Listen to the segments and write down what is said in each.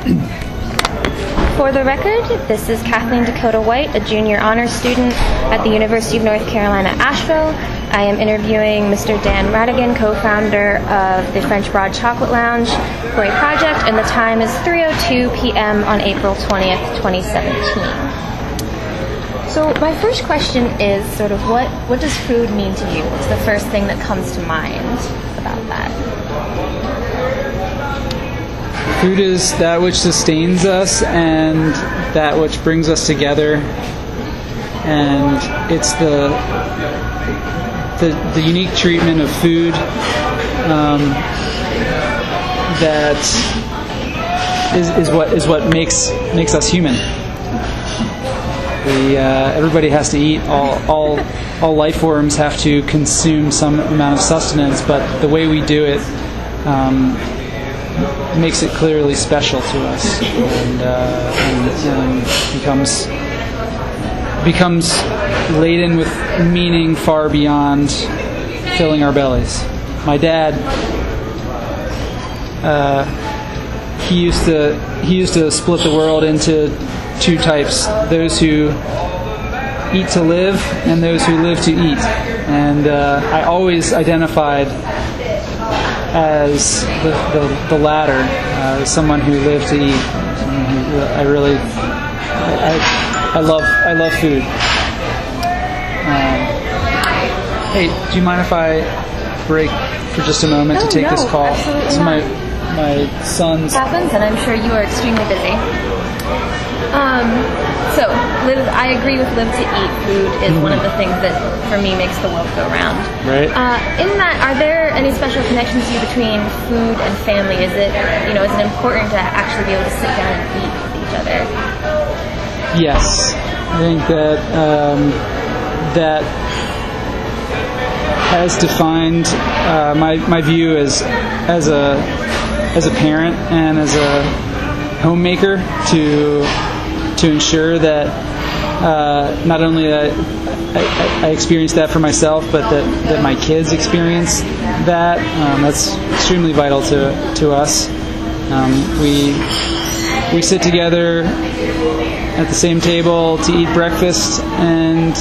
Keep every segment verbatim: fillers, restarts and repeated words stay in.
For the record, this is Kathleen Dakota White, a junior honors student at the University of North Carolina, Asheville. I am interviewing Mister Dan Radigan, co-founder of the French Broad Chocolate Lounge, for a project, and the time is three oh two p.m. on April twentieth, twenty seventeen. So my first question is sort of what, what does food mean to you? What's the first thing that comes to mind about that? Food is that which sustains us and that which brings us together, and it's the the, the unique treatment of food um, that is, is what is what makes makes us human. We, uh, everybody has to eat. All all all life forms have to consume some amount of sustenance, but the way we do it Um, makes it clearly special to us, and, uh, and, and becomes becomes laden with meaning far beyond filling our bellies. My dad, uh, he used to he used to split the world into two types: those who eat to live and those who live to eat. And uh, I always identified as the, the, the latter, uh, someone who lived to eat. Who, I really, I, I love, I love food. Um, hey, do you mind if I break for just a moment no, to take no, this call? Absolutely This is not. my my son's. Happens, and I'm sure you are extremely busy. Um, so, live, I agree with live to eat. Food is mm-hmm. one of the things that, for me, makes the world go round. Right. Uh, in that, are there any special connections to you between food and family? Is it, you know, is it important to actually be able to sit down and eat with each other? Yes, I think that um, that has defined uh, my my view as as a as a parent and as a homemaker to. to ensure that uh, not only that I, I experience that for myself, but that, that my kids experience that. Um, that's extremely vital to to us. Um, we we sit together at the same table to eat breakfast, and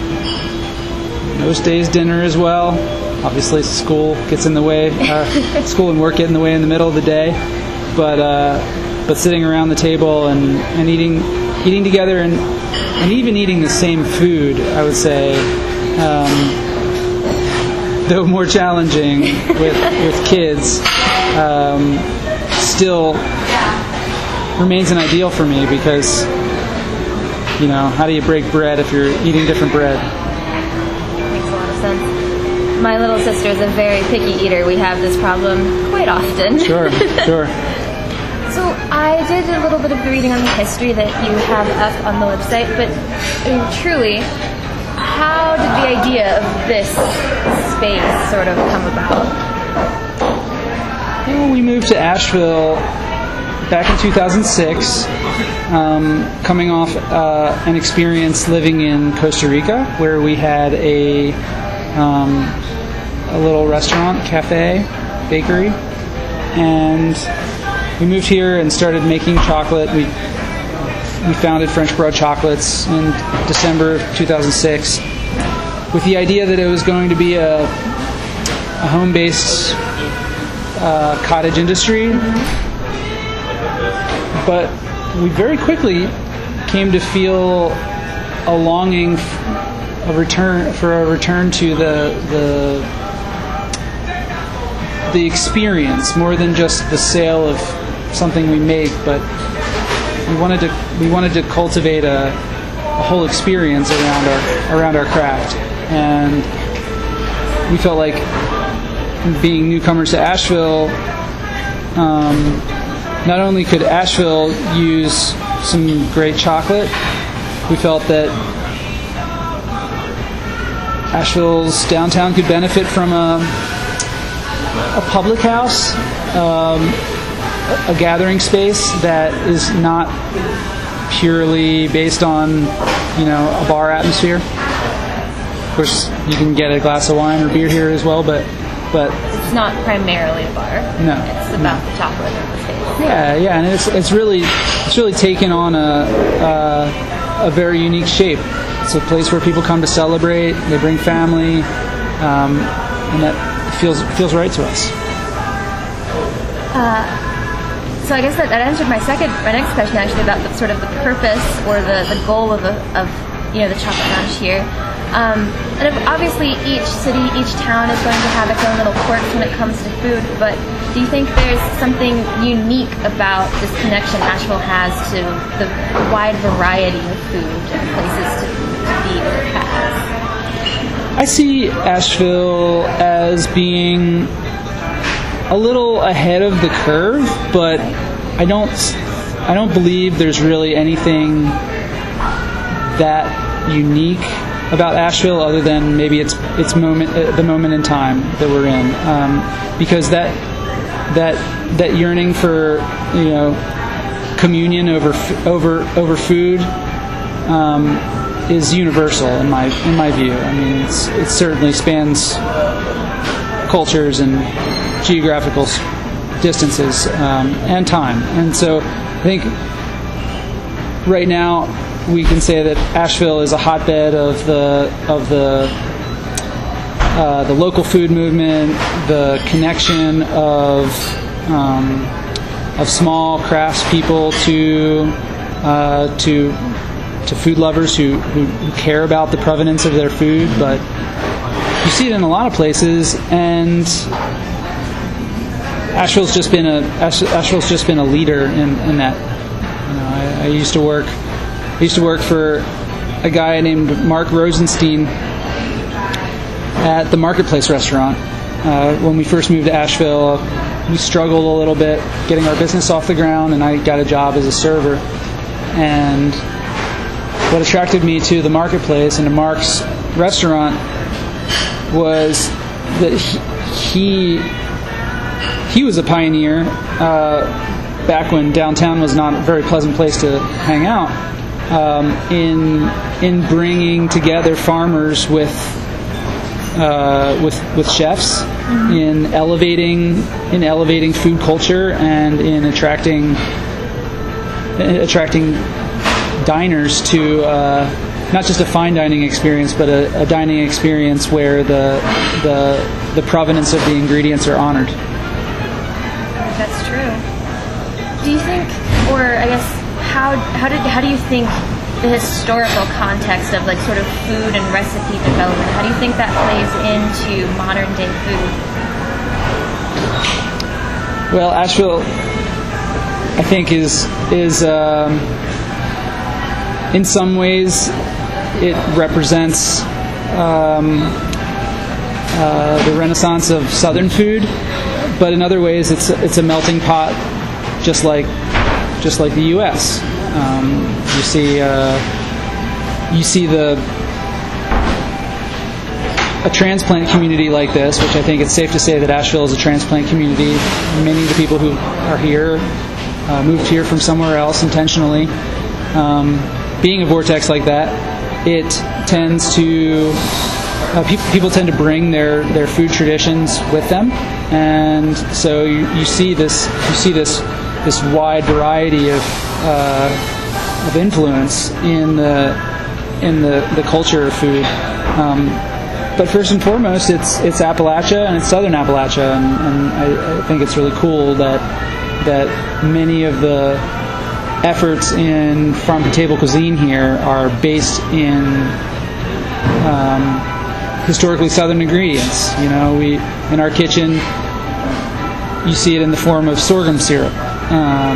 most days dinner as well. Obviously, school gets in the way. Uh, school and work get in the way in the middle of the day, but uh, but sitting around the table and, and eating. Eating together and, and even eating the same food, I would say, um, though more challenging with with kids, um, still remains an ideal for me because, you know, how do you break bread if you're eating different bread? Makes a lot of sense. My little sister is a very picky eater. We have this problem quite often. Sure, sure. So I did a little bit of the reading on the history that you have up on the website, but I mean, truly, how did the idea of this space sort of come about? Well, we moved to Asheville back in two thousand six, um, coming off uh, an experience living in Costa Rica, where we had a um, a little restaurant, cafe, bakery, and we moved here and started making chocolate. We we founded French Broad Chocolates in December of two thousand six with the idea that it was going to be a, a home-based uh, cottage industry. But we very quickly came to feel a longing, a return for a return to the the the experience more than just the sale of something we make, but we wanted to we wanted to cultivate a, a whole experience around our around our craft, and we felt like being newcomers to Asheville, um, not only could Asheville use some great chocolate, we felt that Asheville's downtown could benefit from a a public house. Um, a gathering space that is not purely based on, you know, a bar atmosphere. Of course, you can get a glass of wine or beer here as well, but but it's not primarily a bar. No, it's about no. the chocolate and the taste. Yeah, yeah, and it's it's really it's really taken on a uh, a very unique shape. It's a place where people come to celebrate. They bring family, um, and that feels feels right to us. Uh, so I guess that, that answered my second, my next question actually about the, sort of the purpose or the, the goal of, a, of you know the chocolate lounge here. Um, and obviously each city, each town is going to have its own little quirks when it comes to food, but do you think there's something unique about this connection Asheville has to the wide variety of food and places to, to be that it has? I see Asheville as being a little ahead of the curve, but I don't I don't believe there's really anything that unique about Asheville other than maybe it's it's moment uh, the moment in time that we're in, um, because that that that yearning for you know communion over over over food um, is universal in my in my view. I mean, it's, it certainly spans cultures and geographical distances um, and time, and so I think right now we can say that Asheville is a hotbed of the of the uh, the local food movement, the connection of um, of small craftspeople to uh, to to food lovers who, who, who care about the provenance of their food. But you see it in a lot of places, and Asheville's just been a Asheville's just been a leader in, in that. You know, I, I used to work. I used to work for a guy named Mark Rosenstein at the Marketplace restaurant. Uh, when we first moved to Asheville, we struggled a little bit getting our business off the ground, and I got a job as a server. And what attracted me to the Marketplace and to Mark's restaurant was that he he, he was a pioneer uh, back when downtown was not a very pleasant place to hang out. Um, in in bringing together farmers with uh, with with chefs, mm-hmm. in elevating in elevating food culture, and in attracting attracting diners to uh, not just a fine dining experience, but a, a dining experience where the the the provenance of the ingredients are honored. That's true. Do you think, or I guess. How how did how do you think the historical context of like sort of food and recipe development, how do you think that plays into modern day food? Well, Asheville, I think is is um, in some ways it represents um, uh, the renaissance of Southern food, but in other ways it's it's a melting pot, just like. Just like the U S Um, you see, uh, you see the a transplant community like this, which I think it's safe to say that Asheville is a transplant community. Many of the people who are here uh, moved here from somewhere else intentionally. Um, being a vortex like that, it tends to uh, pe- people tend to bring their, their food traditions with them, and so you, you see this you see this. this wide variety of uh, of influence in the in the, the culture of food. Um, but first and foremost, it's it's Appalachia and it's Southern Appalachia, and, and I, I think it's really cool that that many of the efforts in farm to table cuisine here are based in um, historically Southern ingredients. You know, we in our kitchen, you see it in the form of sorghum syrup. Um,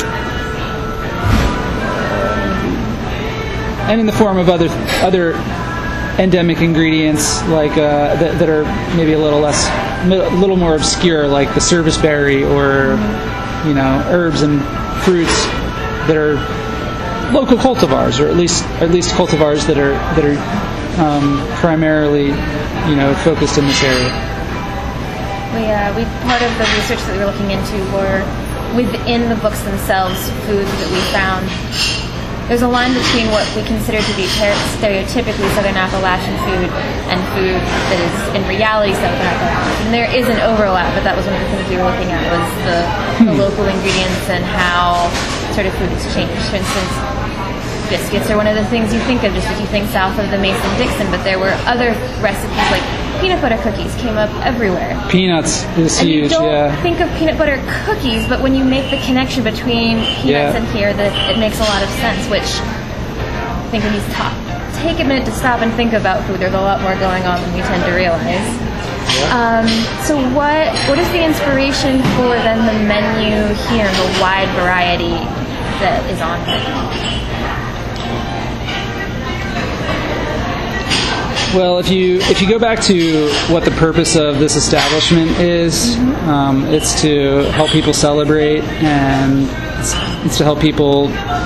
and in the form of other other endemic ingredients like uh, that, that are maybe a little less, a little more obscure, like the service berry, or you know, herbs and fruits that are local cultivars, or at least at least cultivars that are that are um, primarily, you know, focused in this area. We uh, we part of the research that we were looking into were within the books themselves, foods that we found there's a line between what we consider to be ter- stereotypically Southern Appalachian food and food that is in reality Southern Appalachian. And there is an overlap, but that was one of the things we were looking at was the, the local ingredients and how sort of food has changed. For instance, biscuits are one of the things you think of just as you think south of the Mason-Dixon, but there were other recipes like peanut butter cookies came up everywhere. Peanuts is and huge, you don't yeah. think of peanut butter cookies, but when you make the connection between peanuts Yeah. and here, that it makes a lot of sense, which I think when you stop, take a minute to stop and think about food, there's a lot more going on than we tend to realize. Um, so what what is the inspiration for then the menu here and the wide variety that is on here? Well, if you if you go back to what the purpose of this establishment is, mm-hmm. um, it's to help people celebrate, and it's, it's to help people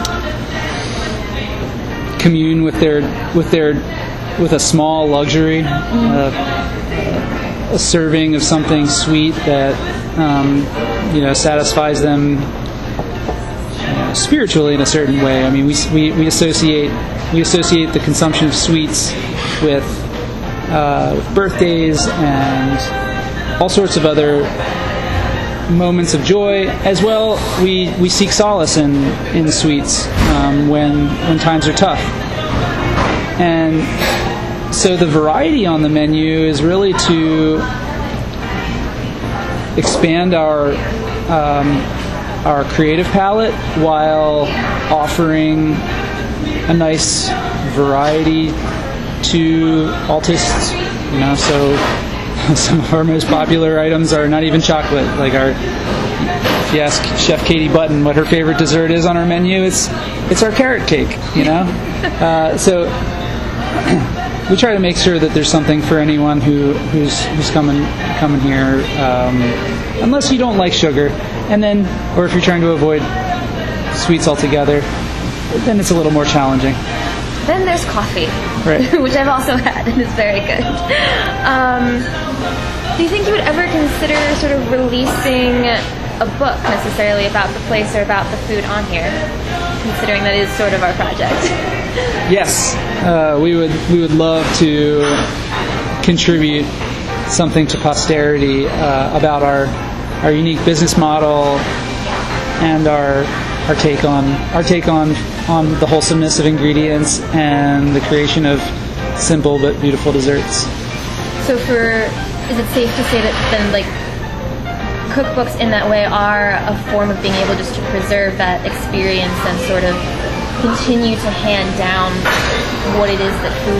commune with their with their with a small luxury, mm-hmm. uh, a serving of something sweet that um, you know satisfies them you know, spiritually in a certain way. I mean, we we we associate we associate the consumption of sweets with uh, with birthdays and all sorts of other moments of joy. As well, we, we seek solace in in sweets um, when when times are tough. And so the variety on the menu is really to expand our um, our creative palette while offering a nice variety to all tastes, you know. So some of our most popular items are not even chocolate. Like our, if you ask Chef Katie Button what her favorite dessert is on our menu, it's it's our carrot cake, you know. uh, so we try to make sure that there's something for anyone who who's who's coming coming here, um, unless you don't like sugar, and then or if you're trying to avoid sweets altogether, then it's a little more challenging. Then there's coffee, right. which I've also had and is very good. Um, do you think you would ever consider sort of releasing a book necessarily about the place or about the food on here, considering that is sort of our project? Yes, uh, we would we would love to contribute something to posterity uh, about our our unique business model and our our take on our take on on the wholesomeness of ingredients and the creation of simple but beautiful desserts. So for is it safe to say that then like cookbooks in that way are a form of being able just to preserve that experience and sort of continue to hand down what it is that food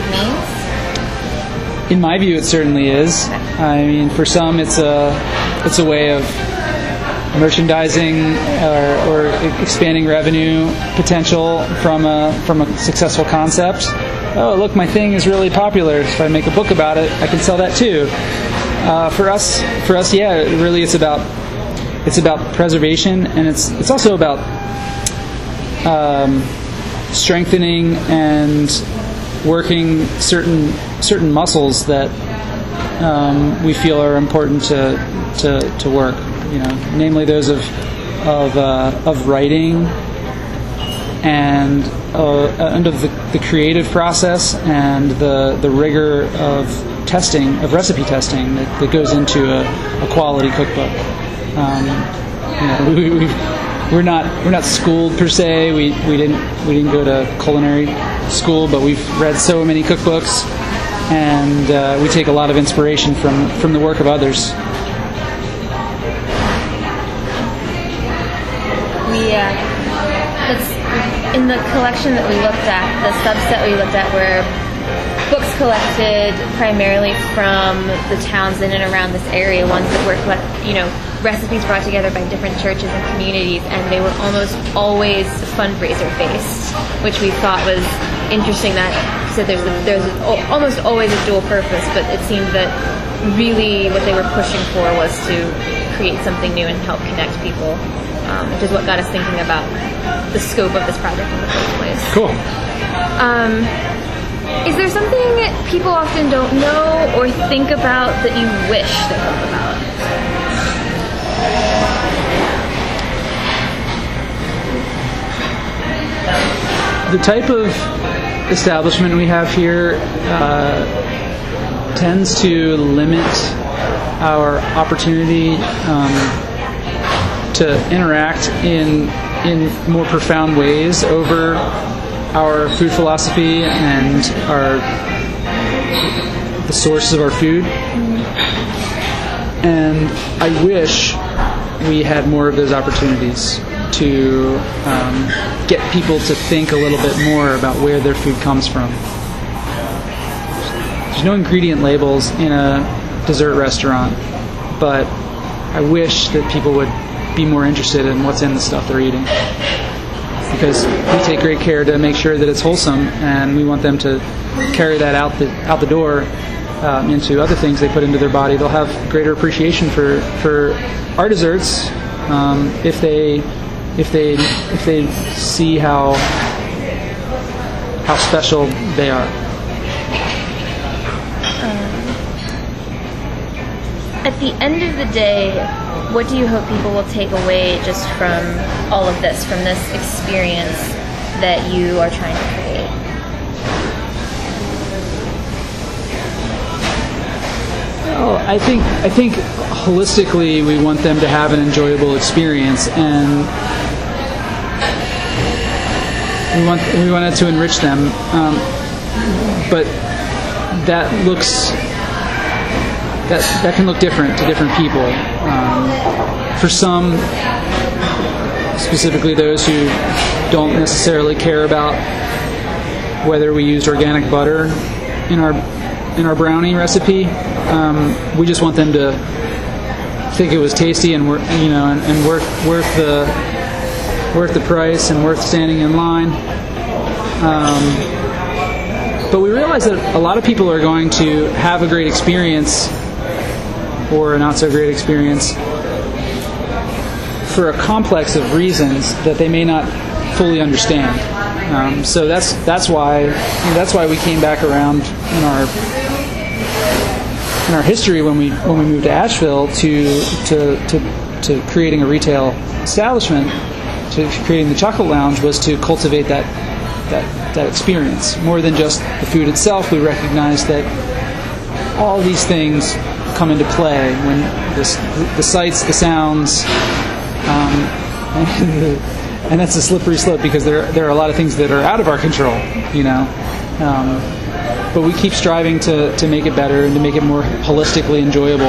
means? In my view, it certainly is. I mean, for some, it's a it's a way of merchandising or, or expanding revenue potential from a from a successful concept. Oh, look, my thing is really popular. If I make a book about it, I can sell that too. Uh, for us, for us, yeah, really, it's about it's about preservation, and it's it's also about um, strengthening and working certain certain muscles that um, we feel are important to to to work. You know, namely those of of uh, of writing and uh, and of the, the creative process and the the rigor of testing, of recipe testing that, that goes into a, a quality cookbook. Um, you know, we, we, we're not we're not schooled per se. We we didn't we didn't go to culinary school, but we've read so many cookbooks, and uh, we take a lot of inspiration from from the work of others. We uh, that's in the collection that we looked at. The subset we looked at were books collected primarily from the towns in and around this area, ones that were collect, you know, recipes brought together by different churches and communities, and they were almost always fundraiser based, which we thought was interesting. That so there's a, there's a, almost always a dual purpose, but it seemed that really what they were pushing for was to create something new and help connect people, um, which is what got us thinking about the scope of this project in the first place. Cool. Um, Is there something people often don't know or think about that you wish they knew about? the type of establishment we have here uh, tends to limit our opportunity um, to interact in in more profound ways over our food philosophy and our the sources of our food. And I wish we had more of those opportunities to um, get people to think a little bit more about where their food comes from. There's no ingredient labels in a dessert restaurant, but I wish that people would be more interested in what's in the stuff they're eating, because we take great care to make sure that it's wholesome, and we want them to carry that out the out the door um, into other things they put into their body. They'll have greater appreciation for for our desserts um, if they if they if they see how how special they are. At the end of the day, what do you hope people will take away just from all of this, from this experience that you are trying to create? Well, I think I think holistically we want them to have an enjoyable experience, and we want we want it to enrich them. Um, but that looks. That that can look different to different people. Um, for some, specifically those who don't necessarily care about whether we used organic butter in our in our brownie recipe, um, we just want them to think it was tasty and worth you know and, and worth worth the worth the price and worth standing in line. Um, but we realize that a lot of people are going to have a great experience or a not so great experience for a complex of reasons that they may not fully understand. Um, so that's that's why you know, that's why we came back around in our in our history when we when we moved to Asheville to to to, to creating a retail establishment, to creating the Chocolate Lounge, was to cultivate that that that experience more than just the food itself. We recognized that all these things come into play when this, the sights, the sounds, um, and, the, and that's a slippery slope because there there are a lot of things that are out of our control, you know. Um, but we keep striving to, to make it better and to make it more holistically enjoyable.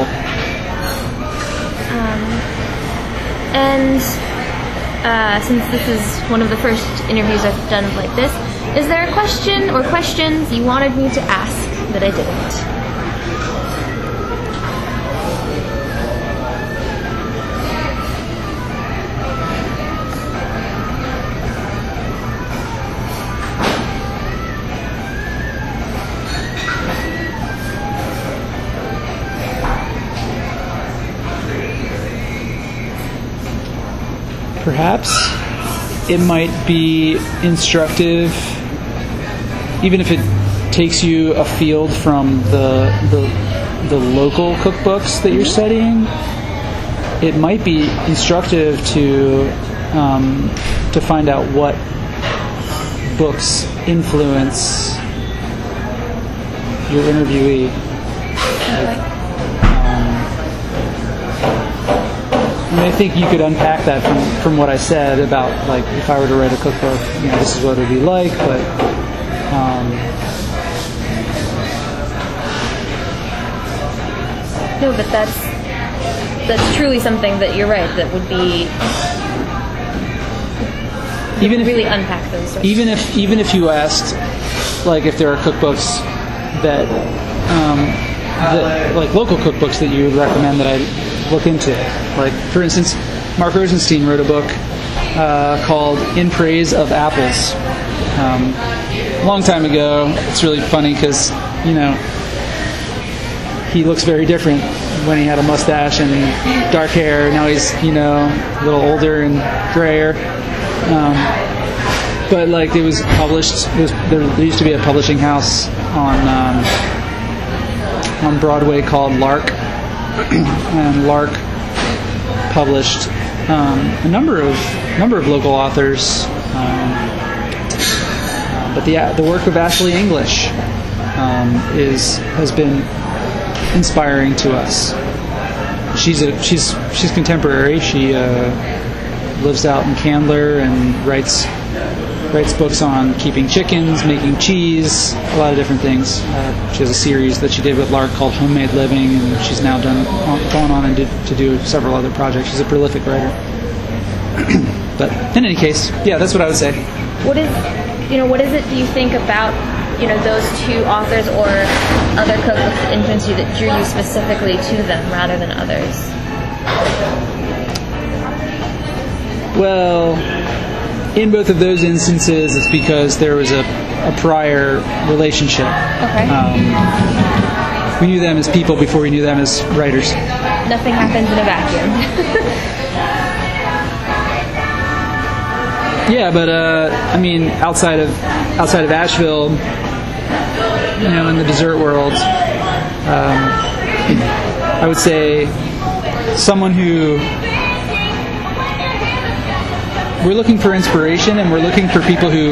Um, and uh, since this is one of the first interviews I've done like this, is there a question or questions you wanted me to ask that I didn't? Perhaps it might be instructive, even if it takes you afield from the the, the local cookbooks that you're studying. It might be instructive to um, to find out what books influence your interviewee. Like, I think you could unpack that from, from what I said about, like, if I were to write a cookbook, you know, this is what it would be like, but um, no, but that's that's truly something that you're right, that would be even if, really unpack those sorts even if even if you asked, like, if there are cookbooks that um, that, like local cookbooks that you would recommend that I look into. Like, for instance, Mark Rosenstein wrote a book uh, called In Praise of Apples. Um, a long time ago. It's really funny because, you know, he looks very different when he had a mustache and dark hair. Now he's, you know, a little older and grayer. Um, but, like, it was published, it was, there, there used to be a publishing house on um, on Broadway called Lark. And Lark published um, a number of number of local authors, um, but the the work of Ashley English um, is has been inspiring to us. She's a she's she's contemporary. She uh, lives out in Candler and writes writes books on keeping chickens, making cheese, a lot of different things. Uh, she has a series that she did with Lark called Homemade Living, and she's now done gone on and did, to do several other projects. She's a prolific writer. But in any case, yeah, that's what I would say. What is, you know, what is it do you think about, you know, those two authors or other cookbooks that influenced you that drew you specifically to them rather than others? Well, in both of those instances, it's because there was a, a prior relationship. Okay. Um, we knew them as people before we knew them as writers. Nothing happens in a vacuum. Yeah, but uh, I mean, outside of outside of Asheville, you know, in the dessert world, um, I would say someone who we're looking for inspiration, and we're looking for people who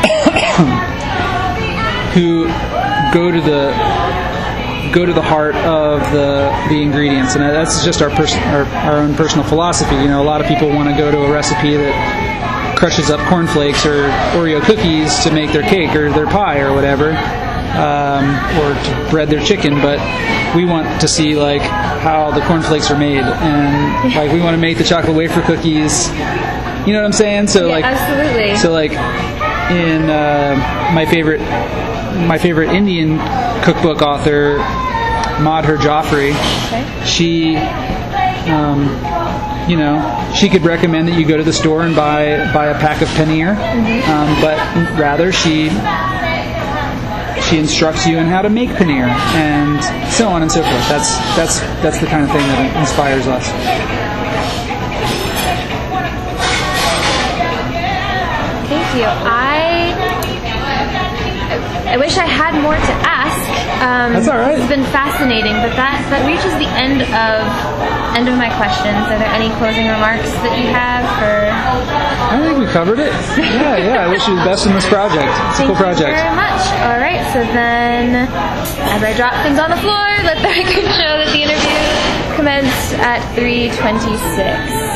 who go to the go to the heart of the the ingredients, and that's just our pers- our, our own personal philosophy. You know, a lot of people want to go to a recipe that crushes up cornflakes or Oreo cookies to make their cake or their pie or whatever, um, or to bread their chicken, but we want to see like how the cornflakes are made, and like we want to make the chocolate wafer cookies. You know what I'm saying? So yeah, like, absolutely. So like, in uh, my favorite, my favorite Indian cookbook author, Madhur Jaffrey, okay. she, um, you know, she could recommend that you go to the store and buy buy a pack of paneer, mm-hmm. um, but rather she she instructs you on how to make paneer and so on and so forth. That's that's that's the kind of thing that inspires us. Thank you. I I wish I had more to ask. Um, That's all right. It's been fascinating, but that, that reaches the end of end of my questions. Are there any closing remarks that you have? For I think we covered it. Yeah, yeah. I wish you the best in this project. It's a cool project. Thank you very much. All right. So then, as I drop things on the floor, let the record show that the interview commenced at three twenty-six.